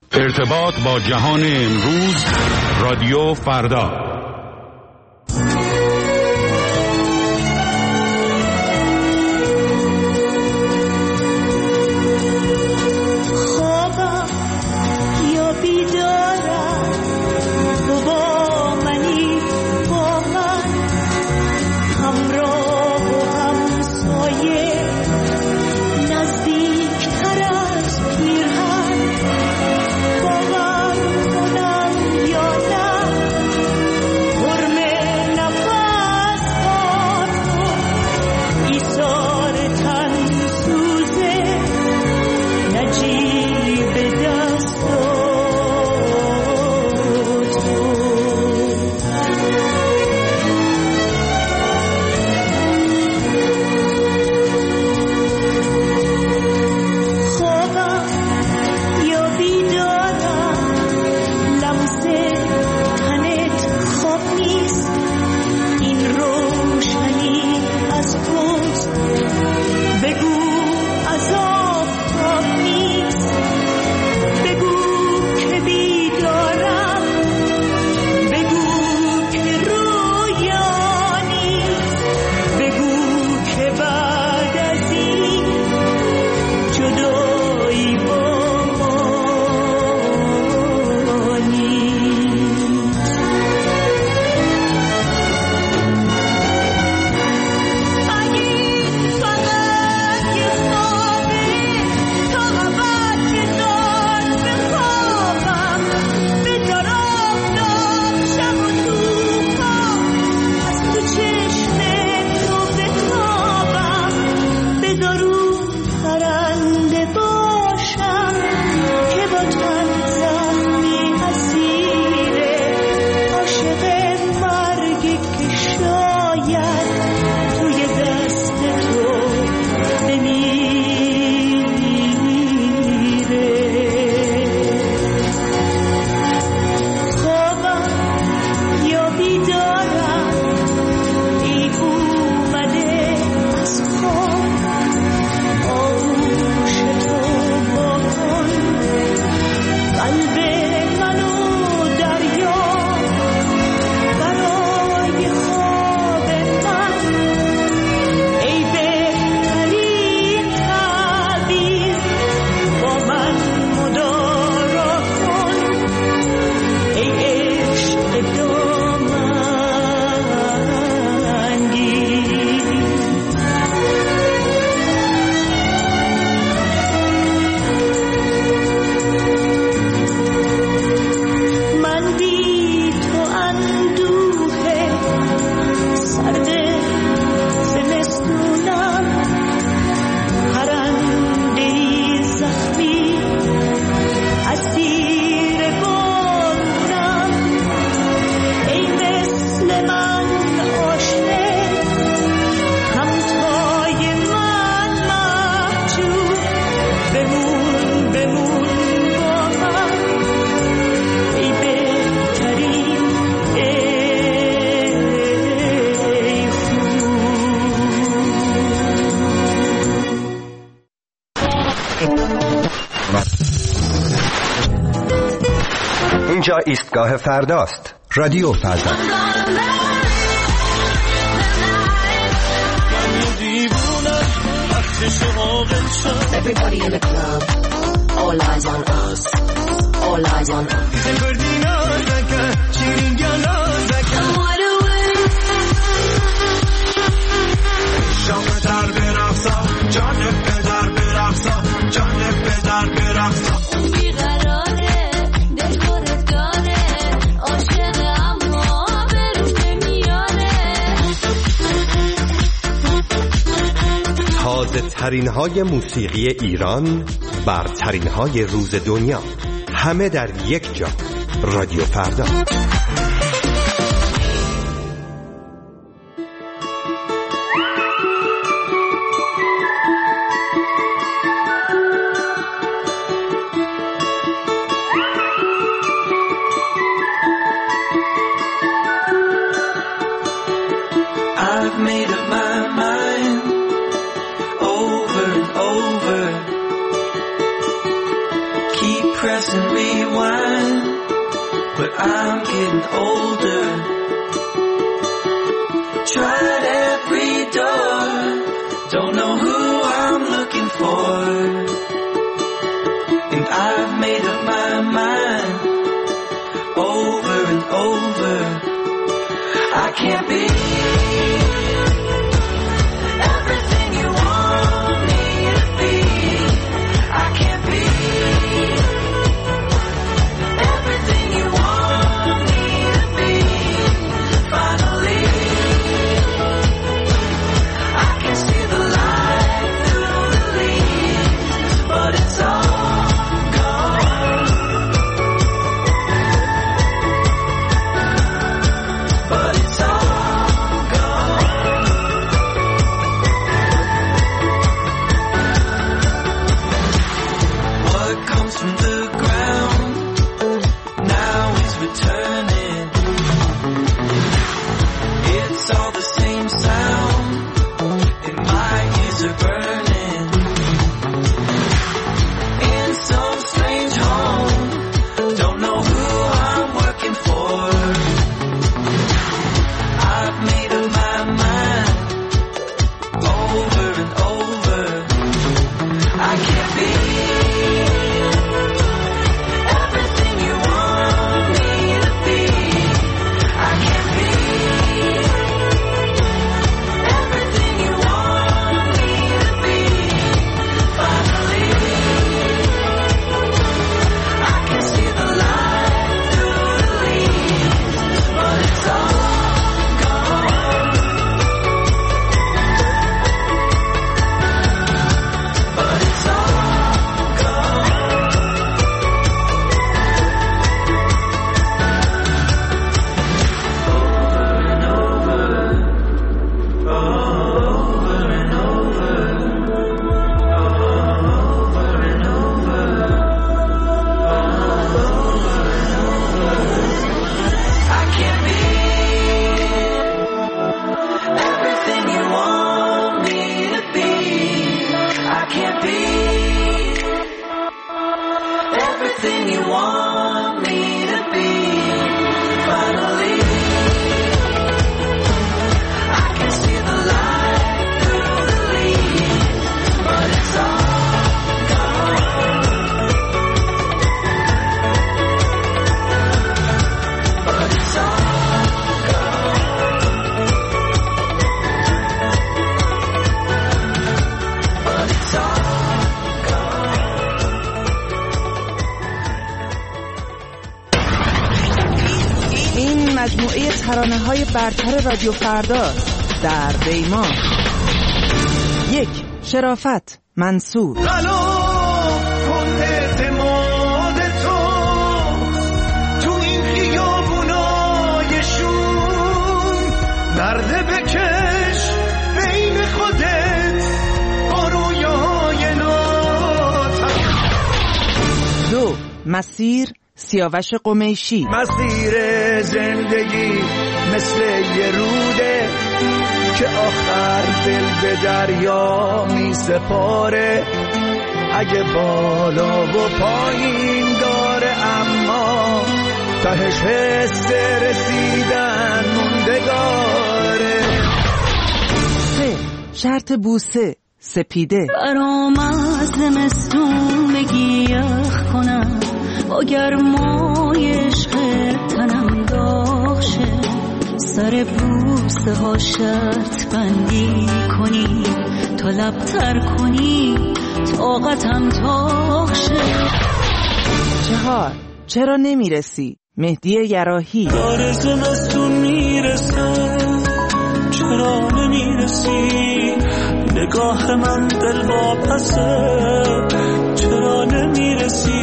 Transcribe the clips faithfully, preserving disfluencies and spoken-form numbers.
ارتباط با جهان امروز، رادیو فردا. اینجا ایستگاه فرداست. رادیو فردا. Everybody in the club, all eyes on us, all eyes on us. تازه ترین های موسیقی ایران، برترین های روز دنیا، همه در یک جا. رادیو فردا. I've made up my mind over and over. Keep press and rewind, but I'm getting older. Tried every door, don't know who I'm looking for, and I've made up my mind over and over. I can't be everything you want me to be. I can't be everything you want me to be. Finally, I can see the light through the leaves, but it's all gone. But it's all gone. What comes from the ground now is returning. It's all the same sound, and my ears are burning. In some strange home, don't know who I'm working for. I've made up my mind over and over. I can't be everything you want me to be. I can't be everything you want me to be. Finally, I can see the light through the leaves, but it's all gone. But it's all gone. Over and over, over and over, over and over, over and over. I can't be everything you want me to be. I can't be everything you want me to be. Finally, I can see the light through the leaves, but it's all gone. But it's all gone. But it's all gone. این مجموعه ترانه‌های برتر رادیو فردا در دیمان. یک، شرافت، منصور. خلاف کن اعتماد تو تو این خیابونای شوم، نرده بکش بین خودت با رویاهای ناتمام. دو، مسیر، سیاوش قمیشی. مسیر زندگی مثل یه روده که آخر دل به دریا می سپاره. اگه بالا و پایین داره اما تهش حس رسیدن موندگاره. سه، شرط بوسه، سپیده. برام از زمستون بگی یخ کنم، با گرمای عشق تنم داغ شه. سر بوسه ها شرط بندی کنی تا لبتر کنی طاقتم تاق شه. چهار، چرا نمیرسی، مهدی یراحی. داره زمستون میرسه چرا نمیرسی، نگاه من دل واپسه چرا نمیرسی.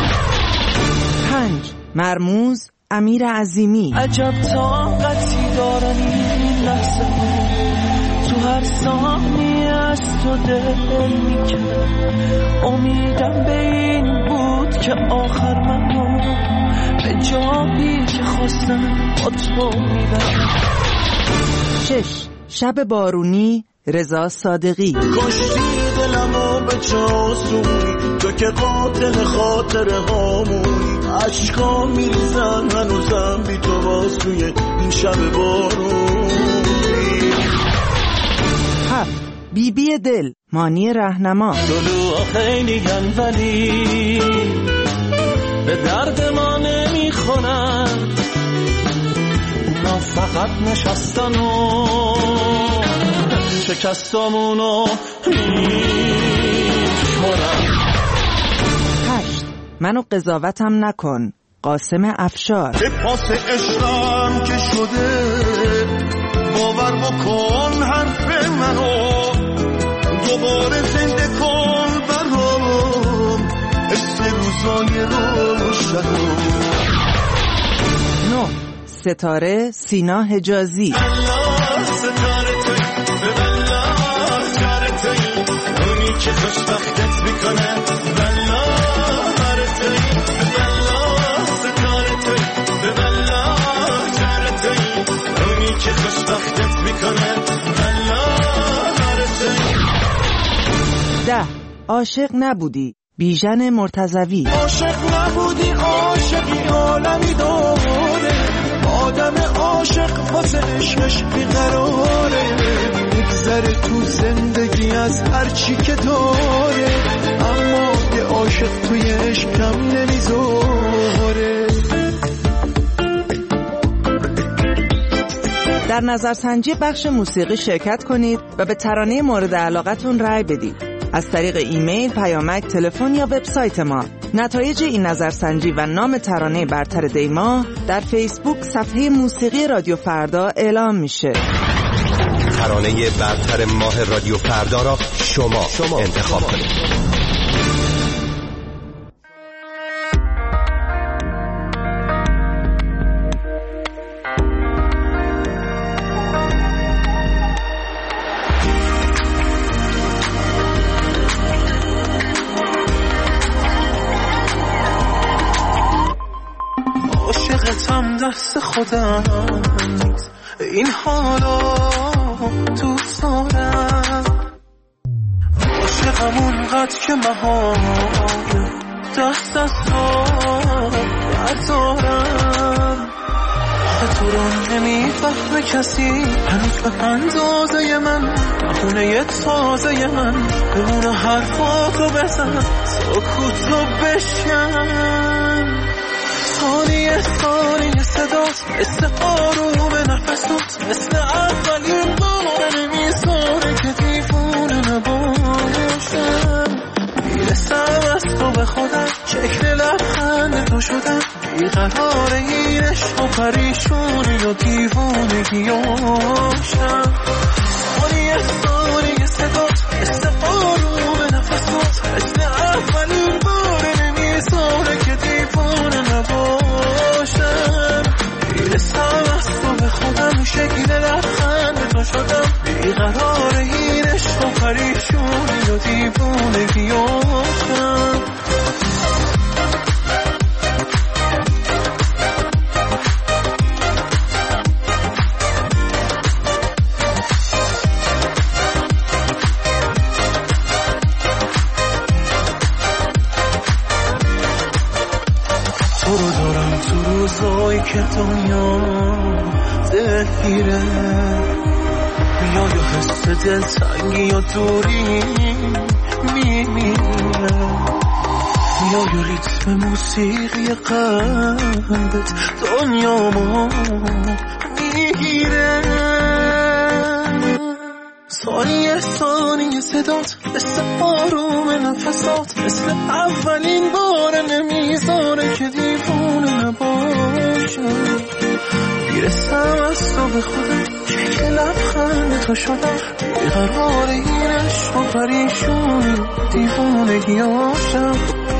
پنج، مرموز، امیر عظیمی. عجب طاقتی دارم این لحظه ها، تو هر ثانیه از تو دل میکنم. امیدم به این بود که آخر منو به جایی که خواستم با تو میبرم. شش، شب بارونی، رضا صادقی. کشتی دلمو به چاسونی، تو که قاتل خاطر هامونی، عشقا میریزن هنوزم بی تو واسوی این شب بارونی. هفت بی بی دل مانی رهنما. دلوها خیلی گن ولی به درد ما نمیخورن، اونا فقط نشستن و شکستامونو میخورن. هشت منو قضاوتم نکن قاسم افشار. به پاس عشقم که شده باور بکن حرف منو، دوباره زنده کن برام اسم روزای روشنو. نه ستاره سینا حجازی. الله ستاره توی به الله کار توی، اونی که خوشبختت میکنه بالله هر توی، به الله ستاره توی به الله کار توی، اونی که خوشبختت میکنه بالله هر توی. ده عاشق نبودی بیژن مرتضوی. عاشق نبودی عاشقی عالمی داره، آدم عاشق واسه عشقش بیقراره، میگذره تو زندگی از هر چی که داره، اما یه عاشق توی عشقم نمیذاره. در نظرسنجی بخش موسیقی شرکت کنید و به ترانه مورد علاقتون رأی بدید. از طریق ایمیل، پیامک، تلفن یا وبسایت ما. نتایج این نظرسنجی و نام ترانه برتر دیما در فیسبوک صفحه موسیقی رادیو فردا اعلام میشه. ترانه برتر ماه رادیو فردا را شما, شما انتخاب کنید. دست خودم نیست این حالا تو دارم، عاشقم اونقدر که مهار دست از تو بردارم. تو رو نمیفهمه کسی هنوز به اندازه من، خونه یه تازه من بمونه حرفاتو بزن سکوتو بشکن. ثانیه ثانیه صدات مثل آروم نفسات، مثل اولین بار نمیذاره که دیوونه نباشم. میرسم از تو به خودم، شکل لبخند تو شدم، بیقرار این عشق و پریشونی و دیوونگیاشم. ثانیه ثانیه صدات مثل آروم نفسات، مثل اولین بار نمیذاره که دیوونه نباشم. میرسم از تو به خودم، شکل لبخند تو شدم، بیقرار این عشق و پریشونی و دیوونگیاشم. روزایی که دنیا دلگیره، یا یا حس دلتنگی یا دوری میمیره، یا یا ریتم موسیقی قلبت دنیا ما میگیره. ثانیه ثانیه صدات مثل آروم نفسات، مثل اولین بار نمیذاره که دیوونه نباشم. میرسم از تو به خودم، شکل لبخند تو شدم، بیقرار این عشق و پریشونی دیوونگیاشم.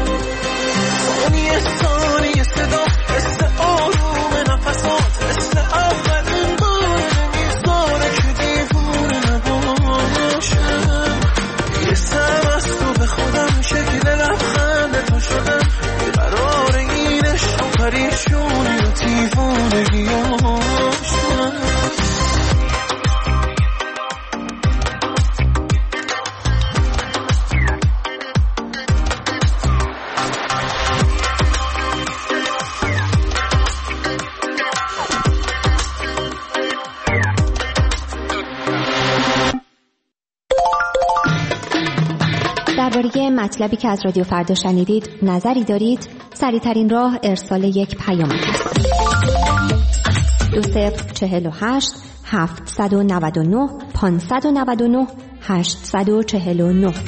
ثانیه ثانیه صدات مثل آروم نفسات، مثل اولین بار نمیذاره که دیوونه نباشم. میرسم از تو به خودم، شکل لبخند تو شدم، بیقرار این عشق و پریشونی و دیوونگیاشم. درباره مطلبی که از رادیو فردا شنیدید نظری دارید؟ سریع‌ترین راه ارسال یک پیام است. دو صفر چهل و هشت هفتصد و نود و نه پانصد و نود و نه هشتصد و چهل و نه.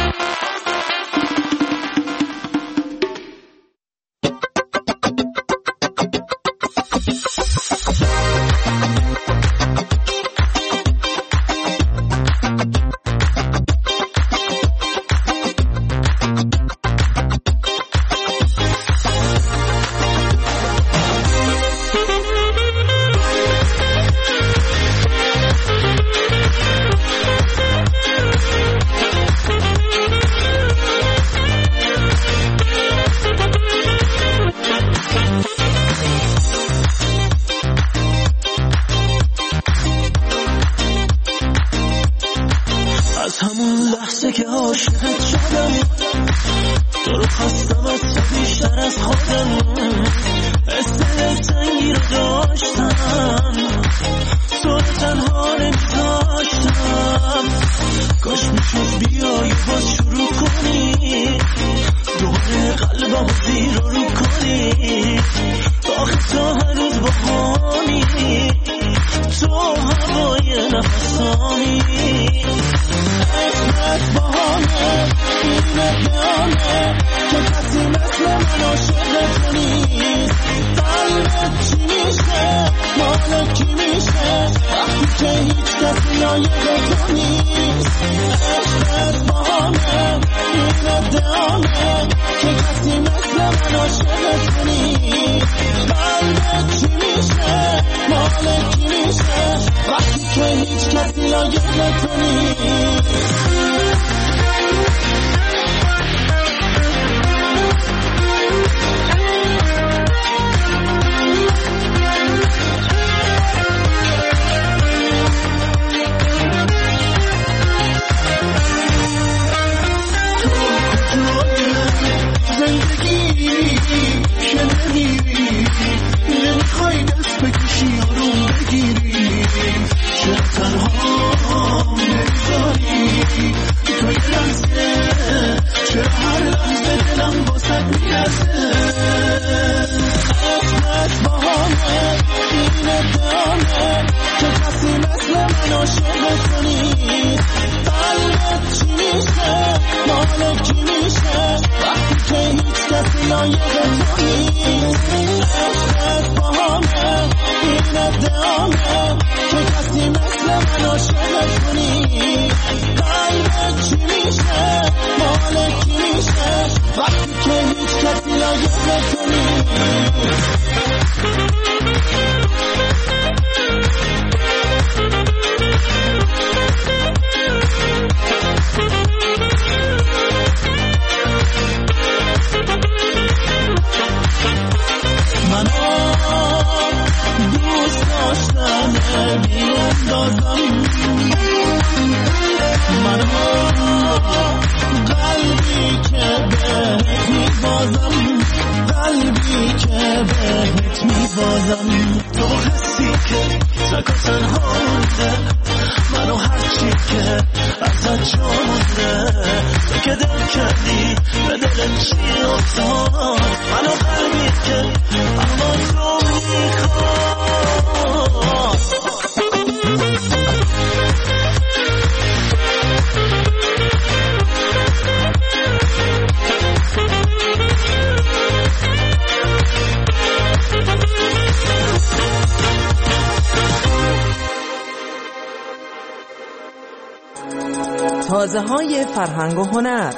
تازه‌های فرهنگ و هنر.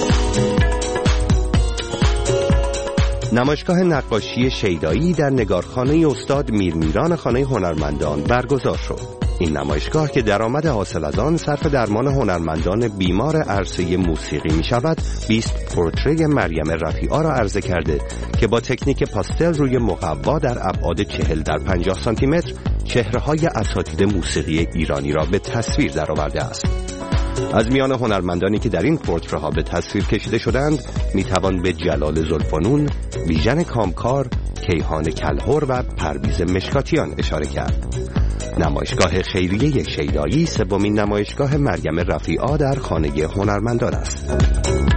نمایشگاه نقاشی شیدایی در نگارخانه استاد میرمیران خانه هنرمندان برگزار شد. این نمایشگاه که درآمد حاصل از آن صرف درمان هنرمندان بیمار عرصه موسیقی می شود، بیست پورتری مریم رفیعی را عرضه کرده که با تکنیک پاستل روی مقوا در ابعاد چهل در پنجاه سانتی متر چهره‌های اساتید موسیقی ایرانی را به تصویر درآورده است. از میان هنرمندانی که در این پورتره‌ها به تصویر کشیده شدند میتوان به جلال زلفنون، بیژن کامکار، کیهان کلهر و پرویز مشکاتیان اشاره کرد. نمایشگاه خیریه شیدایی سومین نمایشگاه مریم رفیعی در خانه هنرمندان است.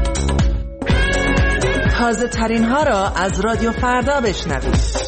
تازه ترین ها را از رادیو فردا بشنوید.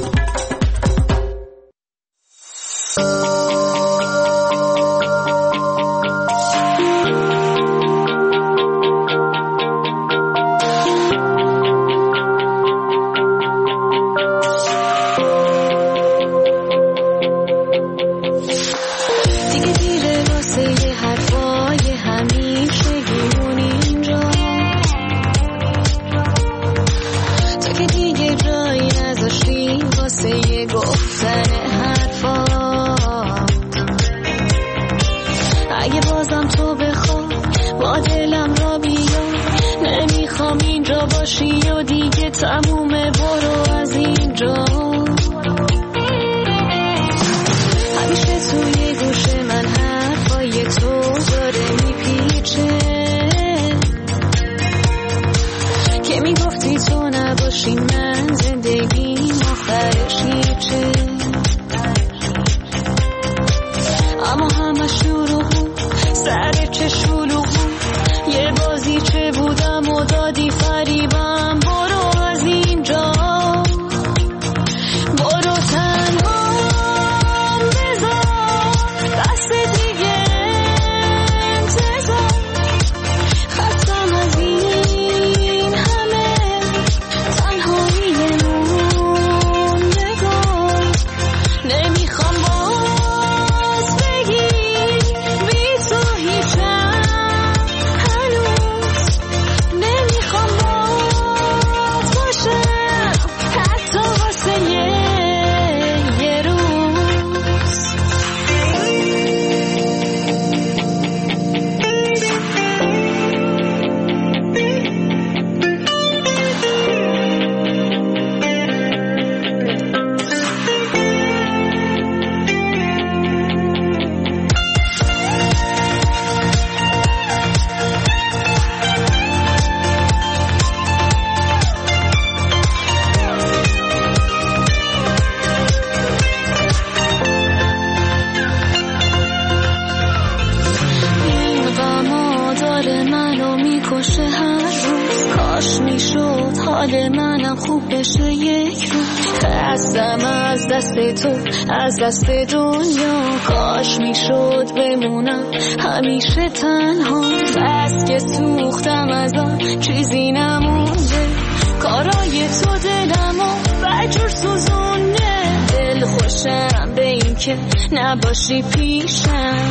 از دست دنیا کاش میشد بمونم همیشه تنها، بس که سوختم از آن چیزی نمونده، کارای تو دلمو بجور سوزونه، دل خوشم به این که نباشی پیشم،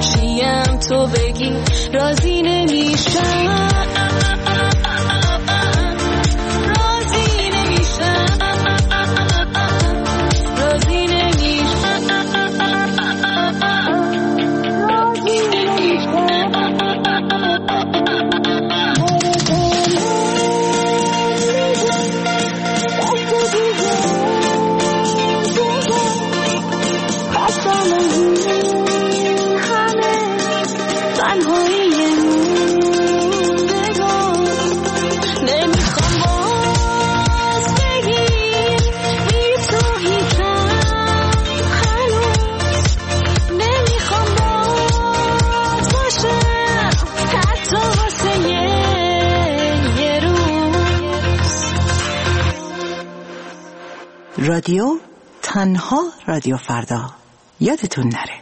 هرچیم تو بگی راضی نمیشم. رادیو تنها رادیو فردا، یادتون نره.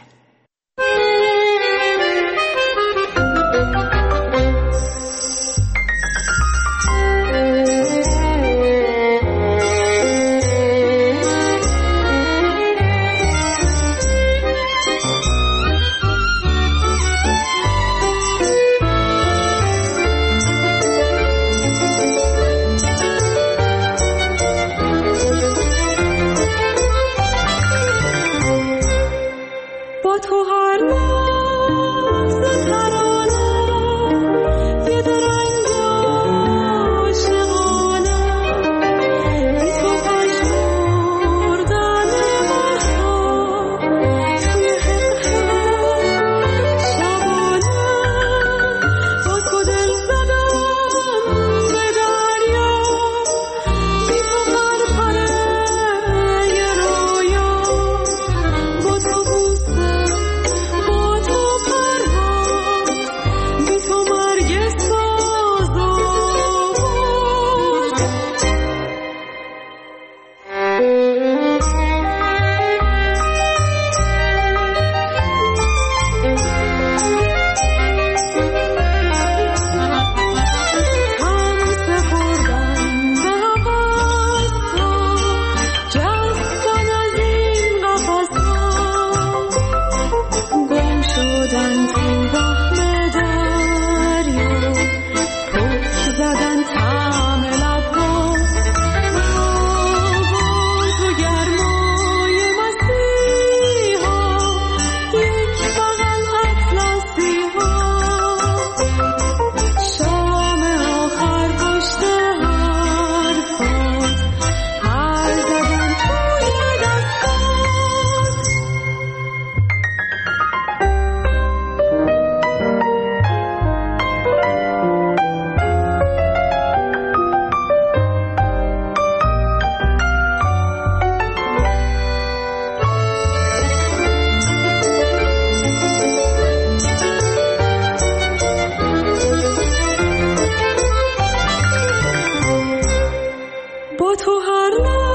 با تو هر